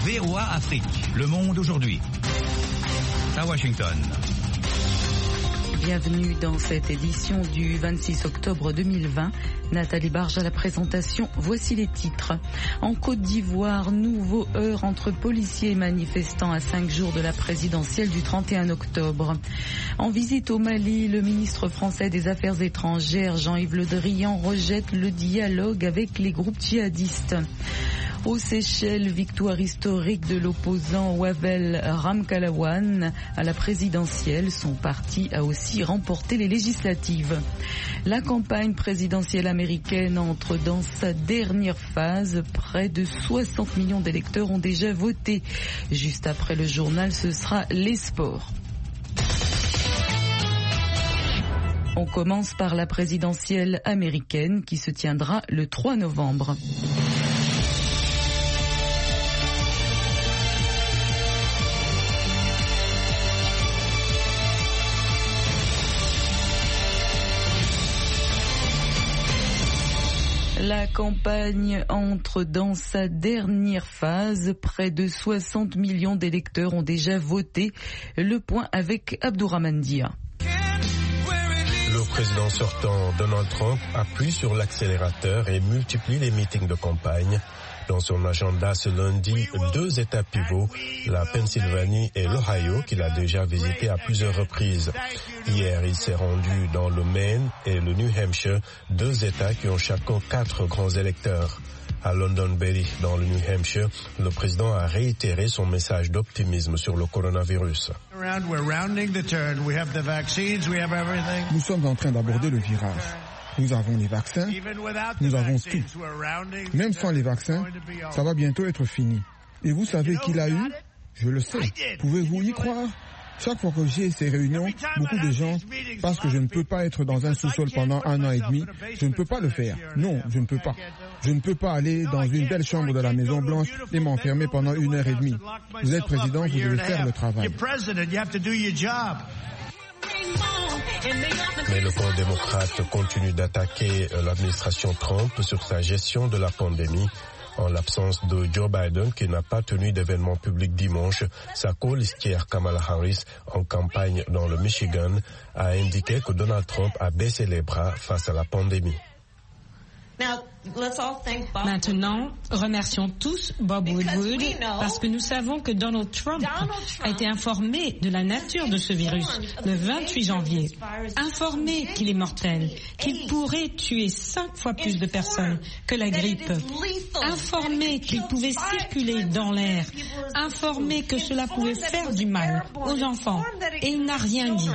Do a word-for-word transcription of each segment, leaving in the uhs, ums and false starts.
V O A Afrique. Le monde aujourd'hui. À Washington. Bienvenue dans cette édition du vingt-six octobre deux mille vingt. Nathalie Barge à la présentation. Voici les titres. En Côte d'Ivoire, nouveau heurt entre policiers et manifestants à cinq jours de la présidentielle du trente et un octobre. En visite au Mali, le ministre français des Affaires étrangères, Jean-Yves Le Drian, rejette le dialogue avec les groupes djihadistes. Aux Seychelles, victoire historique de l'opposant Wavel Ramkalawan à la présidentielle. Son parti a aussi remporté les législatives. La campagne présidentielle américaine entre dans sa dernière phase. Près de soixante millions d'électeurs ont déjà voté. Juste après le journal, ce sera les sports. On commence par la présidentielle américaine qui se tiendra le trois novembre. La campagne entre dans sa dernière phase. Près de soixante millions d'électeurs ont déjà voté. Le point avec Abdourahmane Dia. Le président sortant Donald Trump appuie sur l'accélérateur et multiplie les meetings de campagne. Dans son agenda ce lundi, deux États pivots, la Pennsylvanie et l'Ohio, qu'il a déjà visité à plusieurs reprises. Hier, il s'est rendu dans le Maine et le New Hampshire, deux États qui ont chacun quatre grands électeurs. À Londonderry, dans le New Hampshire, le président a réitéré son message d'optimisme sur le coronavirus. Nous sommes en train d'aborder le virage. Nous avons les vaccins, nous avons tout. Même sans les vaccins, ça va bientôt être fini. Et vous savez qui l'a eu? Je le sais. Pouvez-vous y croire? Chaque fois que j'ai ces réunions, beaucoup de gens, parce que je ne peux pas être dans un sous-sol pendant un an et demi, je ne peux pas le faire. Non, je ne peux pas. Je ne peux pas aller dans une belle chambre de la Maison Blanche et m'enfermer pendant une heure et demie. Vous êtes président, vous devez faire le travail. Mais le camp démocrate continue d'attaquer l'administration Trump sur sa gestion de la pandémie. En l'absence de Joe Biden, qui n'a pas tenu d'événement public dimanche, sa colistière Kamala Harris, en campagne dans le Michigan, a indiqué que Donald Trump a baissé les bras face à la pandémie. Maintenant, remercions tous Bob Woodward parce que nous savons que Donald Trump a été informé de la nature de ce virus le vingt-huit janvier, informé qu'il est mortel, qu'il pourrait tuer cinq fois plus de personnes que la grippe, informé qu'il pouvait circuler dans l'air, informé que cela pouvait faire du mal aux enfants, et il n'a rien dit.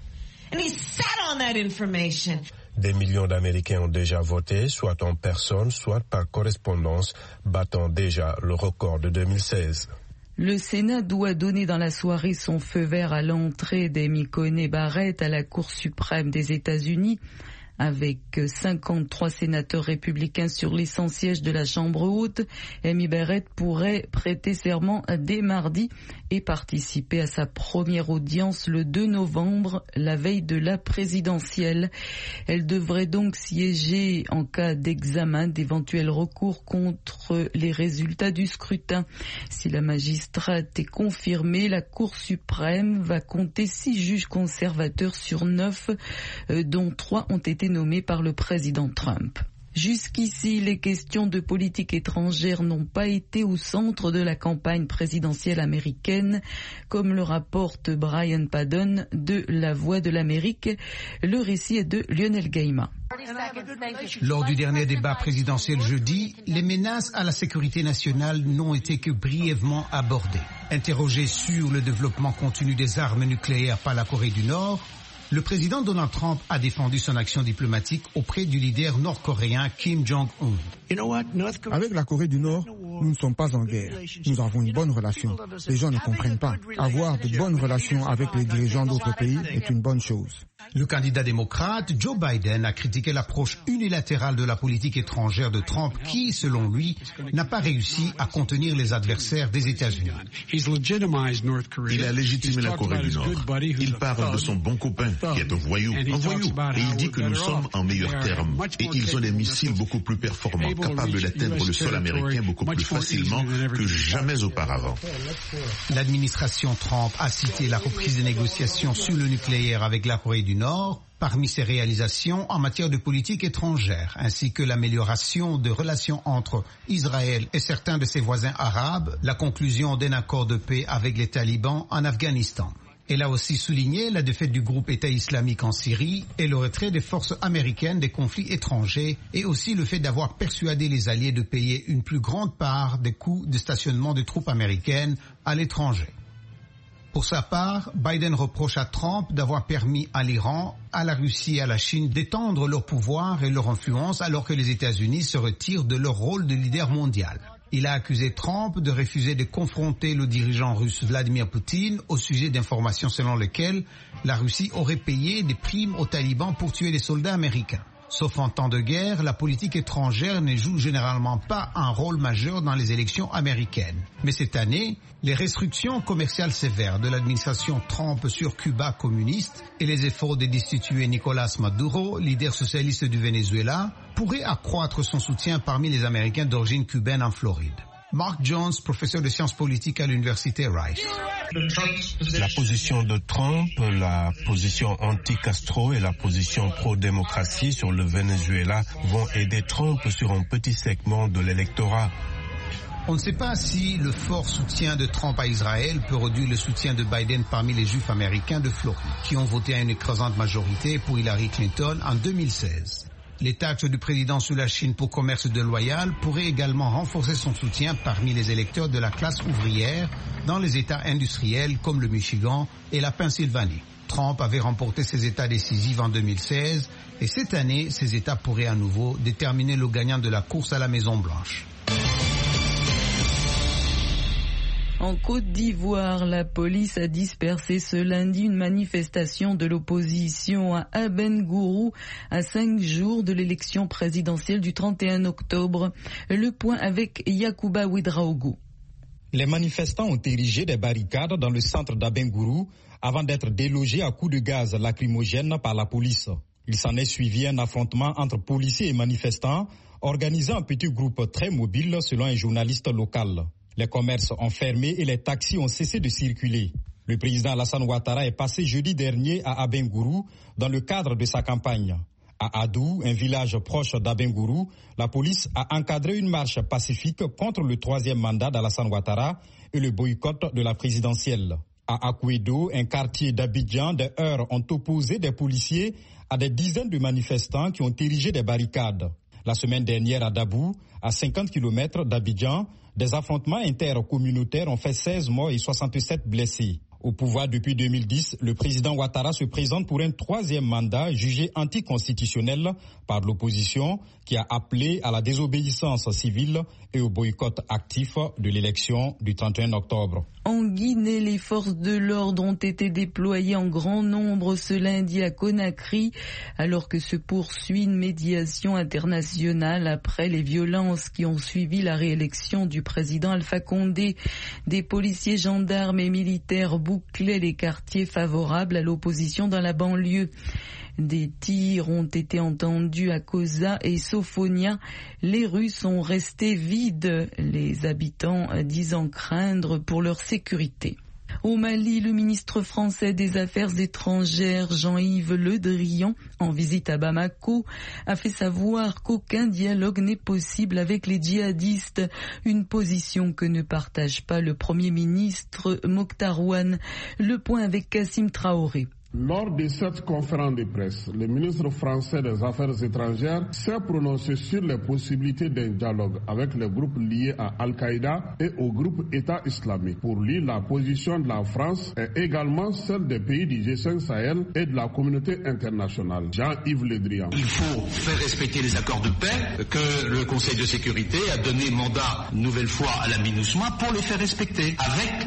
Des millions d'Américains ont déjà voté, soit en personne, soit par correspondance, battant déjà le record de deux mille seize. Le Sénat doit donner dans la soirée son feu vert à l'entrée d'Amy Coney Barrett à la Cour suprême des États-Unis. Avec cinquante-trois sénateurs républicains sur les cent sièges de la Chambre haute, Amy Barrett pourrait prêter serment dès mardi et participer à sa première audience le deux novembre, la veille de la présidentielle. Elle devrait donc siéger en cas d'examen d'éventuels recours contre les résultats du scrutin. Si la magistrate est confirmée, la Cour suprême va compter six juges conservateurs sur neuf, dont trois ont été nommés par le président Trump. Jusqu'ici, les questions de politique étrangère n'ont pas été au centre de la campagne présidentielle américaine, comme le rapporte Brian Padden de La Voix de l'Amérique. Le récit est de Lionel Gaima. Lors du dernier débat présidentiel jeudi, les menaces à la sécurité nationale n'ont été que brièvement abordées. Interrogé sur le développement continu des armes nucléaires par la Corée du Nord, le président Donald Trump a défendu son action diplomatique auprès du leader nord-coréen Kim Jong-un. Avec la Corée du Nord, nous ne sommes pas en guerre. Nous avons une bonne relation. Les gens ne comprennent pas. Avoir de bonnes relations avec les dirigeants d'autres pays est une bonne chose. Le candidat démocrate Joe Biden a critiqué l'approche unilatérale de la politique étrangère de Trump qui, selon lui, n'a pas réussi à contenir les adversaires des États-Unis. Il a légitimé la Corée du Nord. Il parle de son bon copain. qui est un voyou, un voyou. Et il dit que nous sommes en meilleurs termes. Et ils ont des missiles beaucoup plus performants, capables d'atteindre le sol américain beaucoup plus facilement que jamais auparavant. L'administration Trump a cité la reprise des négociations sur le nucléaire avec la Corée du Nord parmi ses réalisations en matière de politique étrangère, ainsi que l'amélioration de relations entre Israël et certains de ses voisins arabes, la conclusion d'un accord de paix avec les talibans en Afghanistan. Elle a aussi souligné la défaite du groupe État islamique en Syrie et le retrait des forces américaines des conflits étrangers, et aussi le fait d'avoir persuadé les alliés de payer une plus grande part des coûts de stationnement de troupes américaines à l'étranger. Pour sa part, Biden reproche à Trump d'avoir permis à l'Iran, à la Russie et à la Chine d'étendre leur pouvoir et leur influence alors que les États-Unis se retirent de leur rôle de leader mondial. Il a accusé Trump de refuser de confronter le dirigeant russe Vladimir Poutine au sujet d'informations selon lesquelles la Russie aurait payé des primes aux talibans pour tuer des soldats américains. Sauf en temps de guerre, la politique étrangère ne joue généralement pas un rôle majeur dans les élections américaines. Mais cette année, les restrictions commerciales sévères de l'administration Trump sur Cuba communiste et les efforts de destituer Nicolás Maduro, leader socialiste du Venezuela, pourraient accroître son soutien parmi les Américains d'origine cubaine en Floride. Mark Jones, professeur de sciences politiques à l'université Rice. La position de Trump, la position anti-Castro et la position pro-démocratie sur le Venezuela vont aider Trump sur un petit segment de l'électorat. On ne sait pas si le fort soutien de Trump à Israël peut réduire le soutien de Biden parmi les Juifs américains de Floride, qui ont voté à une écrasante majorité pour Hillary Clinton en deux mille seize. Les taxes du président sur la Chine pour commerce déloyal pourraient également renforcer son soutien parmi les électeurs de la classe ouvrière dans les États industriels comme le Michigan et la Pennsylvanie. Trump avait remporté ces États décisifs en deux mille seize et cette année, ces États pourraient à nouveau déterminer le gagnant de la course à la Maison-Blanche. En Côte d'Ivoire, la police a dispersé ce lundi une manifestation de l'opposition à Abengourou à cinq jours de l'élection présidentielle du trente et un octobre. Le point avec Yacouba Ouedraogo. Les manifestants ont érigé des barricades dans le centre d'Abengourou avant d'être délogés à coups de gaz lacrymogène par la police. Il s'en est suivi un affrontement entre policiers et manifestants, organisé en petits groupes très mobiles selon un journaliste local. Les commerces ont fermé et les taxis ont cessé de circuler. Le président Alassane Ouattara est passé jeudi dernier à Abengourou dans le cadre de sa campagne. À Adou, un village proche d'Abengourou, la police a encadré une marche pacifique contre le troisième mandat d'Alassane Ouattara et le boycott de la présidentielle. À Akouedo, un quartier d'Abidjan, des heurts ont opposé des policiers à des dizaines de manifestants qui ont érigé des barricades. La semaine dernière à Dabou, à cinquante kilomètres d'Abidjan, des affrontements intercommunautaires ont fait seize morts et soixante-sept blessés. Au pouvoir depuis deux mille dix, le président Ouattara se présente pour un troisième mandat jugé anticonstitutionnel par l'opposition qui a appelé à la désobéissance civile et au boycott actif de l'élection du trente et un octobre. En Guinée, les forces de l'ordre ont été déployées en grand nombre ce lundi à Conakry, alors que se poursuit une médiation internationale après les violences qui ont suivi la réélection du président Alpha Condé. Des policiers, gendarmes et militaires bouclaient les quartiers favorables à l'opposition dans la banlieue. Des tirs ont été entendus à Koza et Sofonia. Les rues sont restées vides, les habitants disant craindre pour leur sécurité. Au Mali, le ministre français des Affaires étrangères, Jean-Yves Le Drian, en visite à Bamako, a fait savoir qu'aucun dialogue n'est possible avec les djihadistes, une position que ne partage pas le Premier ministre Mokhtar Ouane. Le point avec Kassim Traoré. Lors de cette conférence de presse, le ministre français des Affaires étrangères s'est prononcé sur les possibilités d'un dialogue avec les groupes liés à Al-Qaïda et au groupe État islamique. Pour lui, la position de la France est également celle des pays du G cinq Sahel et de la communauté internationale. Jean-Yves Le Drian. Il faut faire respecter les accords de paix que le Conseil de sécurité a donné mandat une nouvelle fois à la MINUSMA pour les faire respecter avec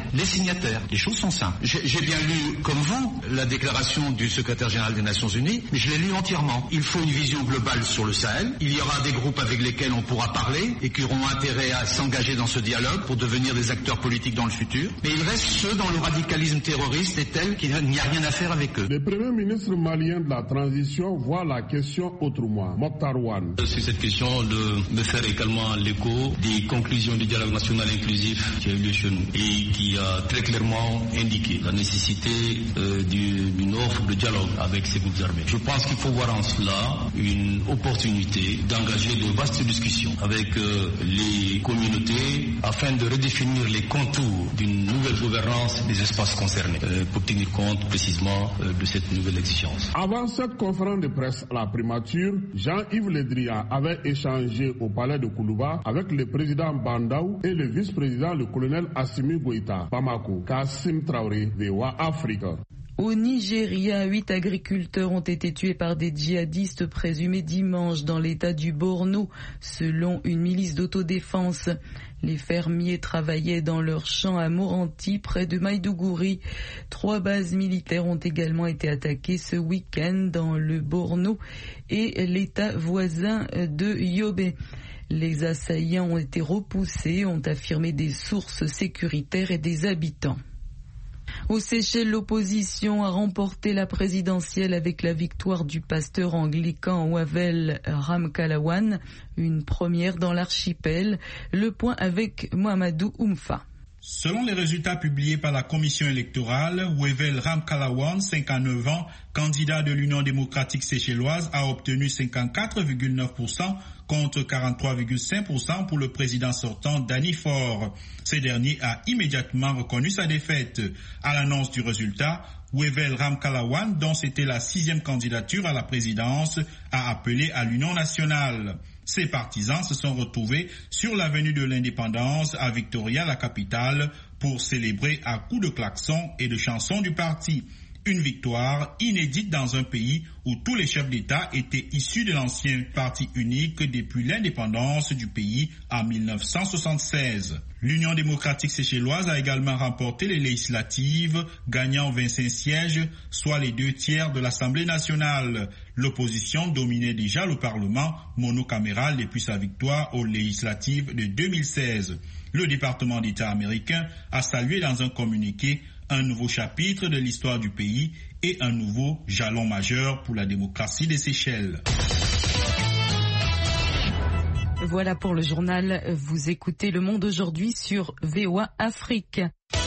les signataires. Les choses sont simples. J'ai, j'ai bien lu, comme vous, la déclaration du secrétaire général des Nations Unies, mais je l'ai lu entièrement. Il faut une vision globale sur le Sahel. Il y aura des groupes avec lesquels on pourra parler et qui auront intérêt à s'engager dans ce dialogue pour devenir des acteurs politiques dans le futur. Mais il reste ceux dont le radicalisme terroriste est tel qu'il n'y a rien à faire avec eux. Le premier ministre malien de la transition voit la question autrement. Mokhtar Wane. Sur cette question de me faire également l'écho des conclusions du dialogue national inclusif qui a eu lieu chez nous et qui a très clairement indiqué la nécessité euh, du, d'une offre de dialogue avec ces groupes armés. Je pense qu'il faut voir en cela une opportunité d'engager de vastes discussions avec euh, les communautés afin de redéfinir les contours d'une nouvelle gouvernance des espaces concernés euh, pour tenir compte précisément euh, de cette nouvelle exigence. Avant cette conférence de presse à la primature, Jean-Yves Le Drian avait échangé au palais de Koulouba avec le président Bandaou et le vice-président le colonel Assimi Goïta. Bamako, Kassim Traoré, V O A Afrique. Au Nigeria, huit agriculteurs ont été tués par des djihadistes présumés dimanche dans l'état du Borno, selon une milice d'autodéfense. Les fermiers travaillaient dans leurs champs à Moranti, près de Maïdougouri. Trois bases militaires ont également été attaquées ce week-end dans le Borno et l'état voisin de Yobe. Les assaillants ont été repoussés, ont affirmé des sources sécuritaires et des habitants. Aux Seychelles, l'opposition a remporté la présidentielle avec la victoire du pasteur anglican Wavell Ramkalawan, une première dans l'archipel. Le point avec Mohamedou Oumfa. Selon les résultats publiés par la commission électorale, Wavell Ramkalawan, cinquante-neuf ans, candidat de l'Union démocratique séchelloise, a obtenu cinquante-quatre virgule neuf pour cent contre quarante-trois virgule cinq pour cent pour le président sortant Danny Faure. Ce dernier a immédiatement reconnu sa défaite. À l'annonce du résultat, Wavell Ramkalawan, dont c'était la sixième candidature à la présidence, a appelé à l'Union nationale. Ses partisans se sont retrouvés sur l'avenue de l'Indépendance à Victoria, la capitale, pour célébrer à coups de klaxons et de chansons du parti. Une victoire inédite dans un pays où tous les chefs d'État étaient issus de l'ancien parti unique depuis l'indépendance du pays en mille neuf cent soixante-seize. L'Union démocratique séchelloise a également remporté les législatives, gagnant vingt-cinq sièges, soit les deux tiers de l'Assemblée nationale. L'opposition dominait déjà le Parlement monocaméral depuis sa victoire aux législatives de deux mille seize. Le département d'État américain a salué dans un communiqué un nouveau chapitre de l'histoire du pays et un nouveau jalon majeur pour la démocratie des Seychelles. Voilà pour le journal. Vous écoutez Le Monde aujourd'hui sur V O A Afrique.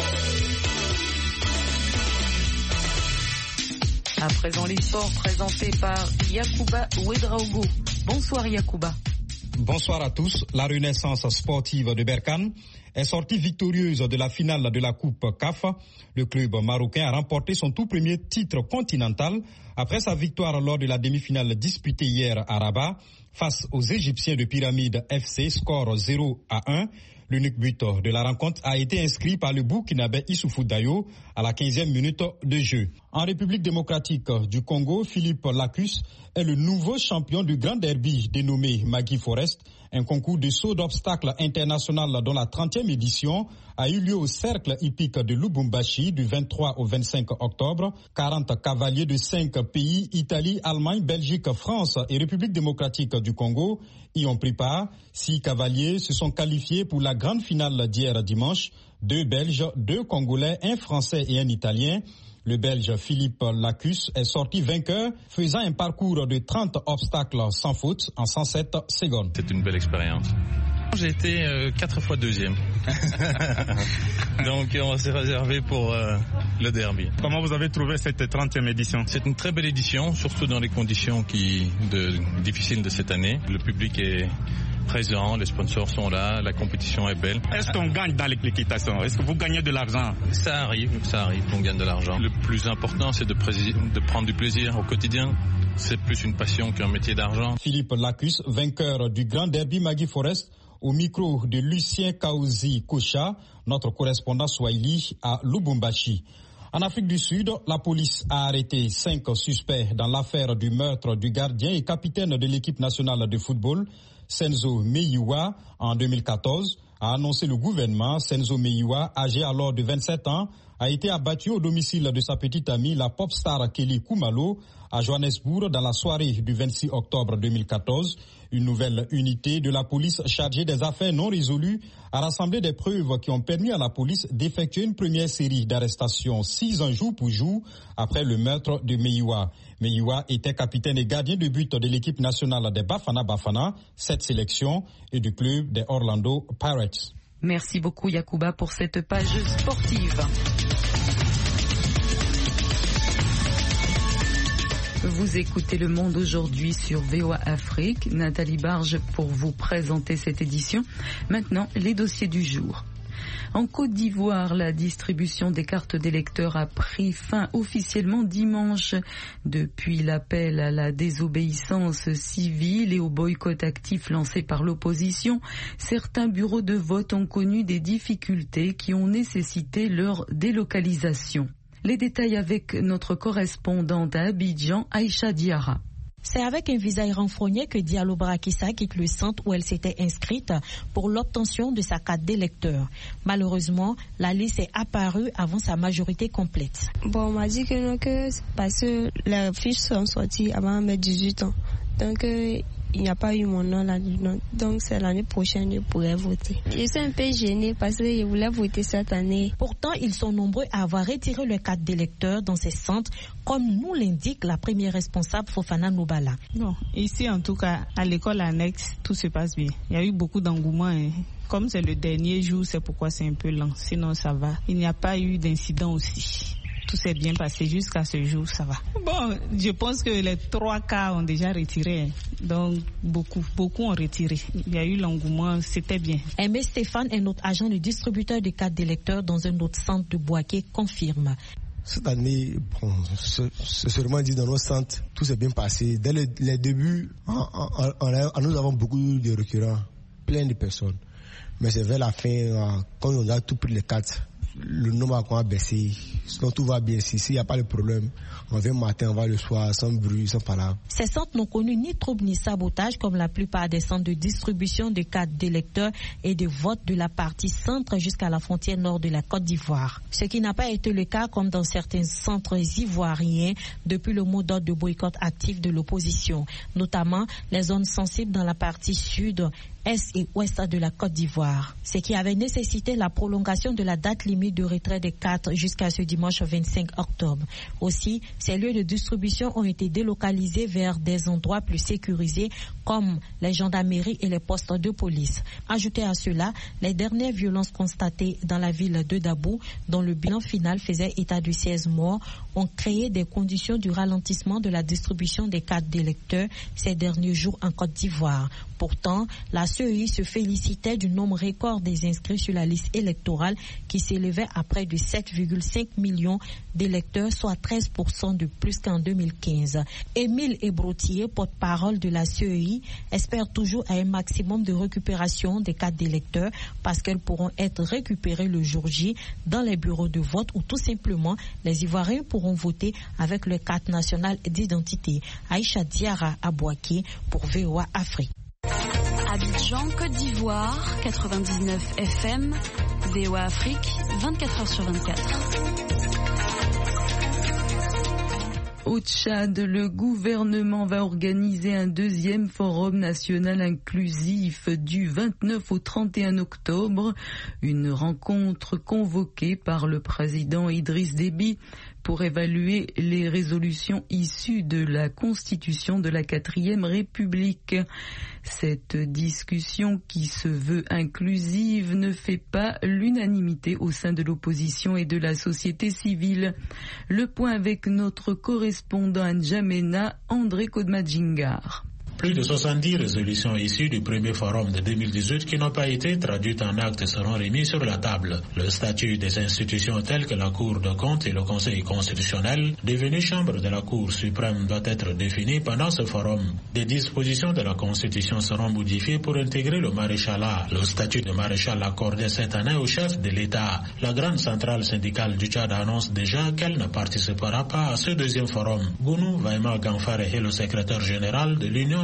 À présent, les sports présentés par Yacouba Ouedraogo. Bonsoir Yacouba. Bonsoir à tous. La Renaissance sportive de Berkane est sortie victorieuse de la finale de la Coupe C A F. Le club marocain a remporté son tout premier titre continental après sa victoire lors de la demi-finale disputée hier à Rabat face aux Égyptiens de Pyramide F C, score zéro à un. L'unique but de la rencontre a été inscrit par le Burkinabé Issoufou Dayo à la quinzième minute de jeu. En République démocratique du Congo, Philippe Lacus est le nouveau champion du Grand Derby dénommé Magui Forest, un concours de saut d'obstacles international dont la trentième édition a eu lieu au cercle hippique de Lubumbashi du vingt-trois au vingt-cinq octobre. quarante cavaliers de cinq pays, Italie, Allemagne, Belgique, France et République démocratique du Congo, y ont pris part. Six cavaliers se sont qualifiés pour la grande finale d'hier dimanche. Deux Belges, deux Congolais, un Français et un Italien. Le Belge Philippe Lacus est sorti vainqueur, faisant un parcours de trente obstacles sans faute en cent sept secondes. C'est une belle expérience. J'ai été euh, quatre fois deuxième. Donc on s'est réservé pour euh, le derby. Comment vous avez trouvé cette trentième édition? C'est une très belle édition, surtout dans les conditions qui, de, difficiles de cette année. Le public est présent, les sponsors sont là, la compétition est belle. Est-ce qu'on gagne dans l'équitation? Est-ce que vous gagnez de l'argent? Ça arrive, ça arrive, on gagne de l'argent. Le plus important, c'est de, pré- de prendre du plaisir au quotidien. C'est plus une passion qu'un métier d'argent. Philippe Lacus, vainqueur du Grand Derby Magui Forest, au micro de Lucien Kaouzi Kocha, notre correspondant Swahili à Lubumbashi. En Afrique du Sud, la police a arrêté cinq suspects dans l'affaire du meurtre du gardien et capitaine de l'équipe nationale de football, Senzo Meyiwa, en deux mille quatorze. a annoncé le gouvernement. Senzo Meyiwa, âgé alors de vingt-sept ans, a été abattu au domicile de sa petite amie, la pop star Kelly Khumalo, à Johannesburg dans la soirée du vingt-six octobre deux mille quatorze. Une nouvelle unité de la police chargée des affaires non résolues a rassemblé des preuves qui ont permis à la police d'effectuer une première série d'arrestations six ans jour pour jour après le meurtre de Meyiwa. Meyiwa était capitaine et gardien de but de l'équipe nationale des Bafana Bafana, cette sélection, et du club des Orlando Pirates. Merci beaucoup Yacouba pour cette page sportive. Vous écoutez Le Monde aujourd'hui sur V O A Afrique. Nathalie Barge pour vous présenter cette édition. Maintenant, les dossiers du jour. En Côte d'Ivoire, la distribution des cartes d'électeurs a pris fin officiellement dimanche. Depuis l'appel à la désobéissance civile et au boycott actif lancé par l'opposition, certains bureaux de vote ont connu des difficultés qui ont nécessité leur délocalisation. Les détails avec notre correspondante à Abidjan, Aïcha Diarra. C'est avec un visage renfrogné que Diallo Barakissa quitte le centre où elle s'était inscrite pour l'obtention de sa carte d'électeur. Malheureusement, la liste est apparue avant sa majorité complète. Bon, on m'a dit que non, que parce que les fiches sont sorties avant mes dix-huit ans. Donc, euh, il n'y a pas eu mon nom là-dedans. Donc, c'est l'année prochaine que je pourrais voter. Je suis un peu gênée parce que je voulais voter cette année. Pourtant, ils sont nombreux à avoir retiré leur carte d'électeur dans ces centres, comme nous l'indique la première responsable Fofana Nobala. Bon, ici, en tout cas, à l'école annexe, tout se passe bien. Il y a eu beaucoup d'engouement. Hein. Comme c'est le dernier jour, c'est pourquoi c'est un peu lent. Sinon, ça va. Il n'y a pas eu d'incident aussi. Tout s'est bien passé jusqu'à ce jour, ça va. Bon, je pense que les trois cas ont déjà retiré. Donc, beaucoup, beaucoup ont retiré. Il y a eu l'engouement, c'était bien. Aimé Stéphane, un autre agent de distributeur de cartes d'électeurs dans un autre centre de Boaké, confirme. Cette année, bon, c'est sûrement dit dans nos centres, tout s'est bien passé. Dès le, les débuts, on, on, on, nous avons beaucoup de récurrents, plein de personnes. Mais c'est vers la fin, quand on a tout pris les cartes, le nombre a baissé. Sinon tout va bien ici. S'il n'y a pas de problème, on vient le matin, on va le soir, sans bruit, sans palabre. Ces centres n'ont connu ni trouble ni sabotage comme la plupart des centres de distribution de cartes d'électeurs et de vote de la partie centre jusqu'à la frontière nord de la Côte d'Ivoire. Ce qui n'a pas été le cas comme dans certains centres ivoiriens depuis le mot d'ordre de boycott actif de l'opposition, notamment les zones sensibles dans la partie sud, est et ouest de la Côte d'Ivoire. Ce qui avait nécessité la prolongation de la date limite de retrait des cartes jusqu'à ce dimanche vingt-cinq octobre. Aussi, ces lieux de distribution ont été délocalisés vers des endroits plus sécurisés comme les gendarmeries et les postes de police. Ajoutez à cela les dernières violences constatées dans la ville de Dabou, dont le bilan final faisait état de seize morts, ont créé des conditions du ralentissement de la distribution des cartes d'électeurs ces derniers jours en Côte d'Ivoire. Pourtant, la C E I se félicitait du nombre record des inscrits sur la liste électorale qui s'élevait à près de sept virgule cinq millions d'électeurs, soit treize pour cent de plus qu'en deux mille quinze. Émile Ebrotier, porte-parole de la C E I, espère toujours à un maximum de récupération des cartes d'électeurs parce qu'elles pourront être récupérées le jour J dans les bureaux de vote ou tout simplement les Ivoiriens pourront voter avec leur carte nationale d'identité. Aïcha Diarra à Boaké pour V O A Afrique. Abidjan, Côte d'Ivoire, quatre-vingt-dix-neuf F M, V O A Afrique, vingt-quatre heures sur vingt-quatre. Au Tchad, le gouvernement va organiser un deuxième forum national inclusif du vingt-neuf au trente et un octobre, une rencontre convoquée par le président Idriss Déby pour évaluer les résolutions issues de la Constitution de la quatrième République. Cette discussion qui se veut inclusive ne fait pas l'unanimité au sein de l'opposition et de la société civile. Le point avec notre correspondant à N'Djamena, André Kodmadjingar. Plus de soixante-dix résolutions issues du premier forum de deux mille dix-huit qui n'ont pas été traduites en actes seront remises sur la table. Le statut des institutions telles que la Cour de comptes et le Conseil constitutionnel, devenu chambre de la Cour suprême, doit être défini pendant ce forum. Des dispositions de la Constitution seront modifiées pour intégrer le maréchalat. Le statut de maréchal accordé cette année au chef de l'État. La grande centrale syndicale du Tchad annonce déjà qu'elle ne participera pas à ce deuxième forum. Gounou Vaima Gamfare est le secrétaire général de l'Union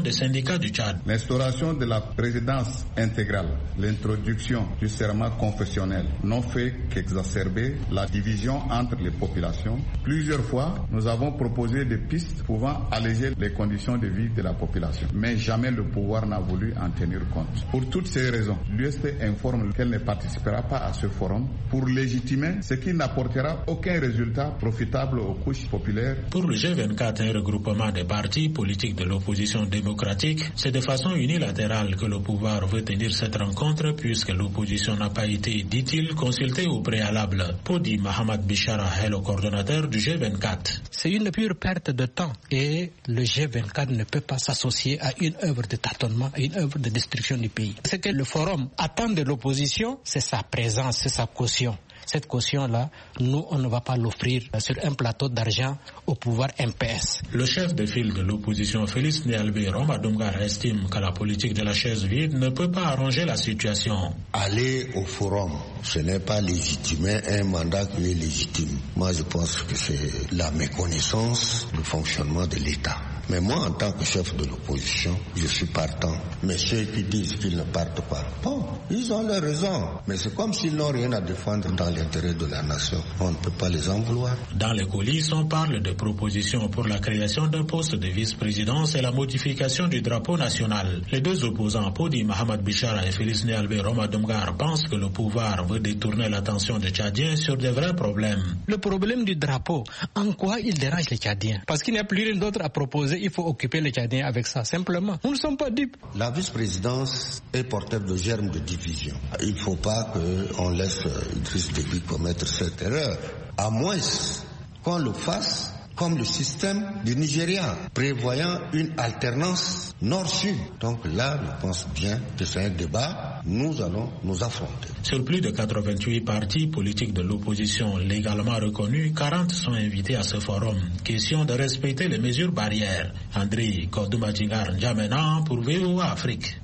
des syndicats du Tchad. L'instauration de la présidence intégrale, l'introduction du serment confessionnel n'ont fait qu'exacerber la division entre les populations. Plusieurs fois, nous avons proposé des pistes pouvant alléger les conditions de vie de la population, mais jamais le pouvoir n'a voulu en tenir compte. Pour toutes ces raisons, l'U S P informe qu'elle ne participera pas à ce forum pour légitimer ce qui n'apportera aucun résultat profitable aux couches populaires. Pour le G vingt-quatre, un regroupement des partis politiques de l'opposition démocratique, c'est de façon unilatérale que le pouvoir veut tenir cette rencontre puisque l'opposition n'a pas été, dit-il, consultée au préalable. Podi Mahamad Bishara est le coordonnateur du G vingt-quatre. C'est une pure perte de temps et le G vingt-quatre ne peut pas s'associer à une œuvre de tâtonnement, à une œuvre de destruction du pays. Ce que le forum attend de l'opposition, c'est sa présence, c'est sa caution. Cette caution-là, nous, on ne va pas l'offrir sur un plateau d'argent au pouvoir M P S. Le chef de file de l'opposition, Félix Néalbé Roma Dumgar, estime que la politique de la chaise vide ne peut pas arranger la situation. Aller au forum, ce n'est pas légitimer un mandat qui est légitime. Moi, je pense que c'est la méconnaissance du fonctionnement de l'État. Mais moi, en tant que chef de l'opposition, je suis partant. Mais ceux qui disent qu'ils ne partent pas, bon, ils ont leur raison. Mais c'est comme s'ils n'ont rien à défendre dans l'intérêt de la nation. On ne peut pas les en vouloir. Dans les coulisses, on parle de propositions pour la création d'un poste de vice-présidence et la modification du drapeau national. Les deux opposants, Podi Mahamad Bishara et Félix Néalbé Roma Dumgar, pensent que le pouvoir veut détourner l'attention des Tchadiens sur des vrais problèmes. Le problème du drapeau, en quoi il dérange les Tchadiens? Parce qu'il n'y a plus rien d'autre à proposer. Il faut occuper les Tchadiens avec ça, simplement. Nous ne sommes pas dupes. La vice-présidence est porteur de germes de division. Il ne faut pas qu'on laisse Idriss Déby commettre cette erreur. À moins qu'on le fasse comme le système du Nigeria, prévoyant une alternance nord-sud. Donc là, je pense bien que c'est un débat, nous allons nous affronter. Sur plus de quatre-vingt-huit partis politiques de l'opposition légalement reconnus, quarante sont invités à ce forum. Question de respecter les mesures barrières. André Kodoumadjingar N'Djamena pour V O A Afrique.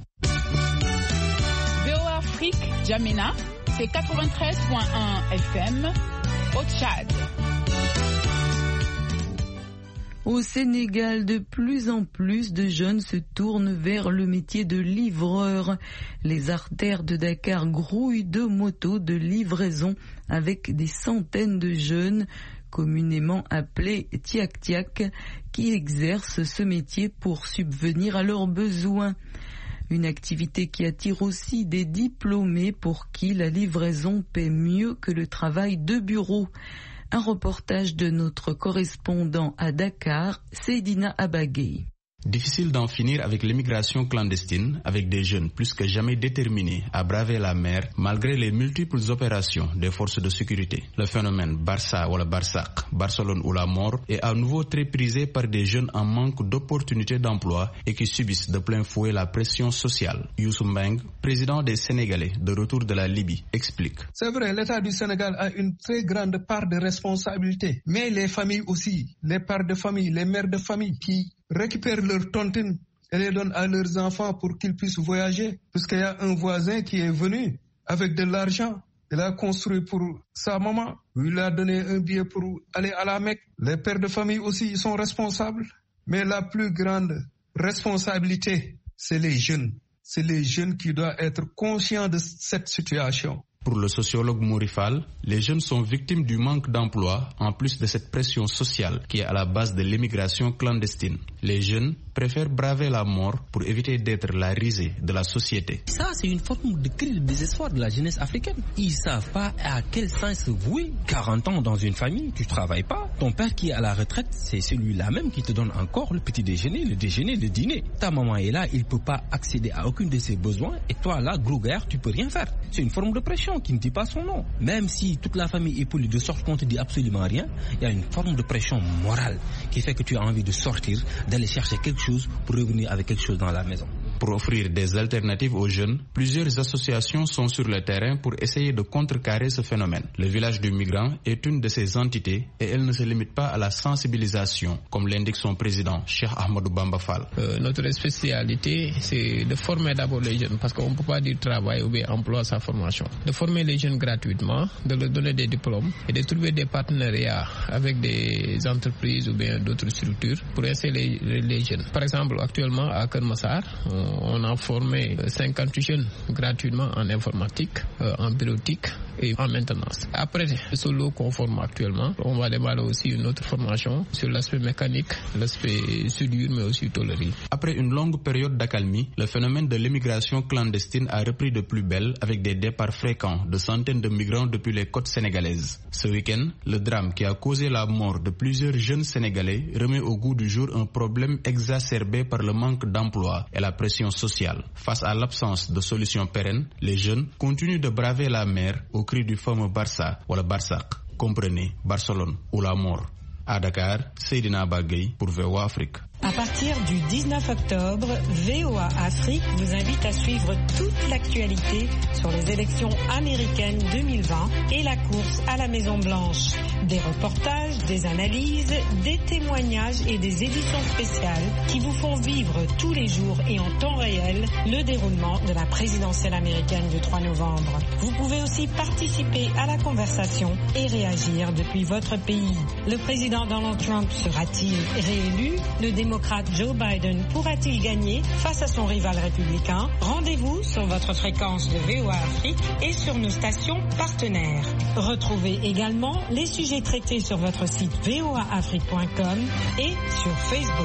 V O A Afrique, N'Djamena, c'est quatre-vingt-treize virgule un F M au Tchad. Au Sénégal, de plus en plus de jeunes se tournent vers le métier de livreur. Les artères de Dakar grouillent de motos de livraison avec des centaines de jeunes, communément appelés tiak-tiak, qui exercent ce métier pour subvenir à leurs besoins. Une activité qui attire aussi des diplômés pour qui la livraison paie mieux que le travail de bureau. Un reportage de notre correspondant à Dakar, Seydina Abagay. Difficile d'en finir avec l'immigration clandestine, avec des jeunes plus que jamais déterminés à braver la mer malgré les multiples opérations des forces de sécurité. Le phénomène Barça ou le Barsak, Barcelone ou la mort est à nouveau très prisé par des jeunes en manque d'opportunités d'emploi et qui subissent de plein fouet la pression sociale. Youssou Mbeng, président des Sénégalais de retour de la Libye, explique. C'est vrai, l'État du Sénégal a une très grande part de responsabilité, mais les familles aussi, les pères de famille, les mères de famille qui récupèrent leurs tontines et les donnent à leurs enfants pour qu'ils puissent voyager. Puisqu'il y a un voisin qui est venu avec de l'argent, il a construit pour sa maman, il lui a donné un billet pour aller à la Mecque. Les pères de famille aussi, ils sont responsables. Mais la plus grande responsabilité, c'est les jeunes. C'est les jeunes qui doivent être conscients de cette situation. Pour le sociologue Mourifal, les jeunes sont victimes du manque d'emploi en plus de cette pression sociale qui est à la base de l'immigration clandestine. Les jeunes préfèrent braver la mort pour éviter d'être la risée de la société. Ça, c'est une forme de cri de désespoir de la jeunesse africaine. Ils ne savent pas à quel sens se vouer. quarante ans dans une famille, tu ne travailles pas. Ton père qui est à la retraite, c'est celui-là même qui te donne encore le petit déjeuner, le déjeuner, le dîner. Ta maman est là, il ne peut pas accéder à aucun de ses besoins. Et toi, là, gros gars, tu ne peux rien faire. C'est une forme de pression qui ne dit pas son nom. Même si toute la famille est polie de sorte qu'on ne te dit absolument rien, il y a une forme de pression morale qui fait que tu as envie de sortir, d'aller chercher quelque chose pour revenir avec quelque chose dans la maison. Pour offrir des alternatives aux jeunes, plusieurs associations sont sur le terrain pour essayer de contrecarrer ce phénomène. Le village du migrant est une de ces entités et elle ne se limite pas à la sensibilisation, comme l'indique son président, Cheikh Ahmadou Bamba Fall. Euh, notre spécialité, c'est de former d'abord les jeunes, parce qu'on ne peut pas dire travail ou bien emploi sans formation. De former les jeunes gratuitement, de leur donner des diplômes et de trouver des partenariats avec des entreprises ou bien d'autres structures pour installer les, les jeunes. Par exemple, actuellement à Kermassar, on a formé cinquante jeunes gratuitement en informatique, en bureautique et en maintenance. Après ce lot qu'on forme actuellement, on va démarrer aussi une autre formation sur l'aspect mécanique, l'aspect soudure, mais aussi tôlerie. Après une longue période d'accalmie, le phénomène de l'immigration clandestine a repris de plus belle avec des départs fréquents de centaines de migrants depuis les côtes sénégalaises. Ce week-end, le drame qui a causé la mort de plusieurs jeunes Sénégalais remet au goût du jour un problème exacerbé par le manque d'emploi et la pression sociale. Face à l'absence de solutions pérennes, les jeunes continuent de braver la mer au cri du fameux Barça ou le Barsac. Comprenez, Barcelone ou la mort. À Dakar, Seydina Bagay pour V O A Afrique. À partir du dix-neuf octobre, V O A Afrique vous invite à suivre toute l'actualité sur les élections américaines deux mille vingt et la course à la Maison-Blanche. Des reportages, des analyses, des témoignages et des éditions spéciales qui vous font vivre tous les jours et en temps réel le déroulement de la présidentielle américaine du trois novembre. Vous pouvez aussi participer à la conversation et réagir depuis votre pays. Le président Donald Trump sera-t-il réélu? Le démocrate Joe Biden pourra-t-il gagner face à son rival républicain? Rendez-vous sur votre fréquence de V O A Afrique et sur nos stations partenaires. Retrouvez également les sujets traités sur votre site v o a afrique point com et sur Facebook.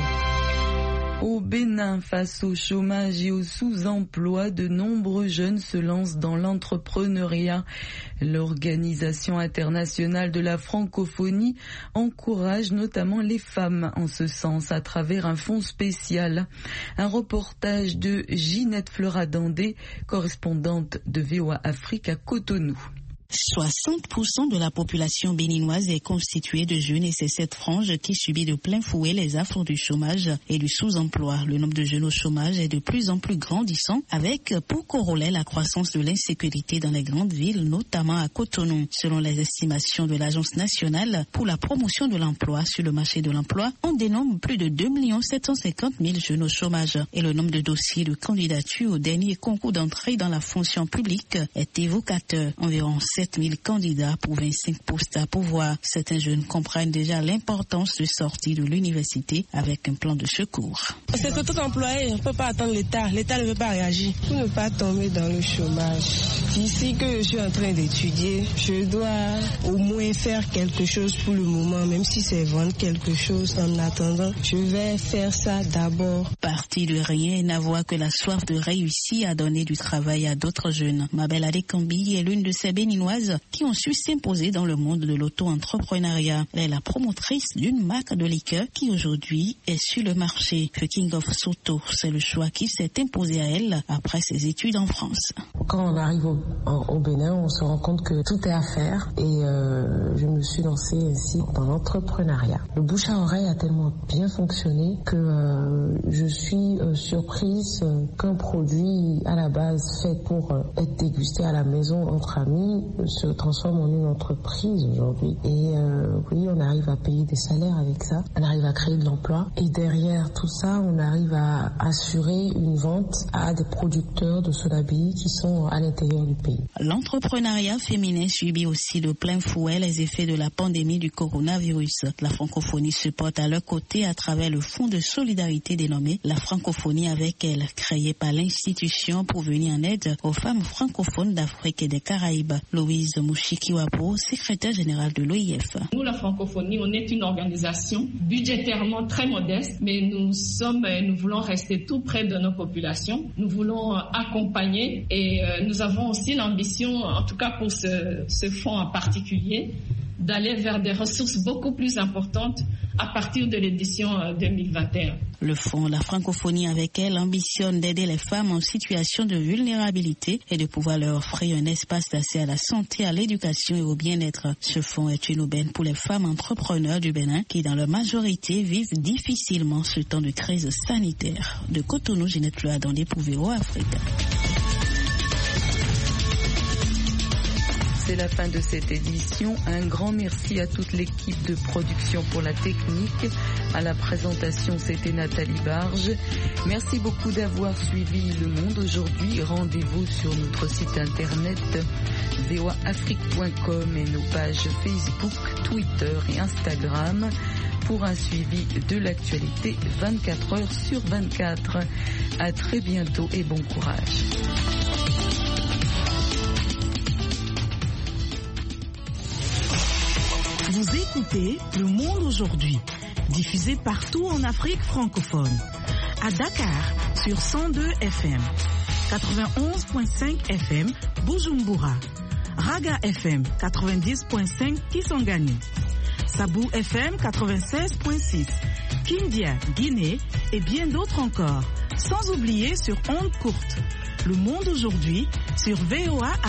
Au Bénin, face au chômage et au sous-emploi, de nombreux jeunes se lancent dans l'entrepreneuriat. L'Organisation internationale de la francophonie encourage notamment les femmes en ce sens à travers un fonds spécial. Un reportage de Ginette Fleuradandé, correspondante de V O A Afrique à Cotonou. soixante pour cent de la population béninoise est constituée de jeunes et c'est cette frange qui subit de plein fouet les affres du chômage et du sous-emploi. Le nombre de jeunes au chômage est de plus en plus grandissant avec pour corollaire la croissance de l'insécurité dans les grandes villes, notamment à Cotonou. Selon les estimations de l'Agence nationale pour la promotion de l'emploi sur le marché de l'emploi, on dénombre plus de deux millions sept cent cinquante mille jeunes au chômage et le nombre de dossiers de candidature au dernier concours d'entrée dans la fonction publique est évocateur. Environ sept mille candidats pour vingt-cinq postes à pourvoir. Certains jeunes comprennent déjà l'importance de sortir de l'université avec un plan de secours. C'est que tout employé ne peut pas attendre l'État. L'État ne veut pas réagir. Pour ne pas tomber dans le chômage, d'ici que je suis en train d'étudier, je dois au moins faire quelque chose pour le moment, même si c'est vendre quelque chose en attendant. Je vais faire ça d'abord. Parti de rien et n'avoir que la soif de réussir à donner du travail à d'autres jeunes. Mabel Adekambi est l'une de ces béninoises qui ont su s'imposer dans le monde de l'auto-entrepreneuriat. Elle est la promotrice d'une marque de liqueur qui aujourd'hui est sur le marché. The King of Soto, c'est le choix qui s'est imposé à elle après ses études en France. Quand on arrive au, au Bénin, on se rend compte que tout est à faire et euh, je me suis lancée ainsi dans l'entrepreneuriat. Le bouche à oreille a tellement bien fonctionné que euh, je suis euh, surprise euh, qu'un produit à la base fait pour euh, être dégusté à la maison entre amis se transforme en une entreprise aujourd'hui. Et euh, oui, on arrive à payer des salaires avec ça, on arrive à créer de l'emploi et derrière tout ça, on arrive à assurer une vente à des producteurs de soda-billes qui sont à l'intérieur du pays. L'entrepreneuriat féminin subit aussi de plein fouet les effets de la pandémie du coronavirus. La francophonie se porte à leur côté à travers le fonds de solidarité dénommé La Francophonie avec elle, créé par l'institution pour venir en aide aux femmes francophones d'Afrique et des Caraïbes. Louise Mouchikiwapo, secrétaire générale de l'O I F. Nous, la francophonie, on est une organisation budgétairement très modeste, mais nous sommes, nous voulons rester tout près de nos populations. Nous voulons accompagner et nous avons aussi l'ambition, en tout cas pour ce, ce fonds en particulier, d'aller vers des ressources beaucoup plus importantes à partir de l'édition deux mille vingt et un. Le fonds La Francophonie avec elle ambitionne d'aider les femmes en situation de vulnérabilité et de pouvoir leur offrir un espace d'accès à la santé, à l'éducation et au bien-être. Ce fonds est une aubaine pour les femmes entrepreneurs du Bénin qui, dans leur majorité, vivent difficilement ce temps de crise sanitaire. De Cotonou, Ginette Loadandé pour V O A Afrique. C'est la fin de cette édition. Un grand merci à toute l'équipe de production pour la technique. À la présentation, c'était Nathalie Barge. Merci beaucoup d'avoir suivi Le Monde aujourd'hui. Rendez-vous sur notre site internet v o a afrique point com et nos pages Facebook, Twitter et Instagram pour un suivi de l'actualité vingt-quatre heures sur vingt-quatre. À très bientôt et bon courage. Vous écoutez Le Monde aujourd'hui, diffusé partout en Afrique francophone. À Dakar, sur cent deux F M, quatre-vingt-onze virgule cinq F M, Bujumbura, Raga F M, quatre-vingt-dix virgule cinq Kisangani, Sabou F M, quatre-vingt-seize virgule six, Kindia, Guinée et bien d'autres encore. Sans oublier sur ondes courtes. Le Monde aujourd'hui sur V O A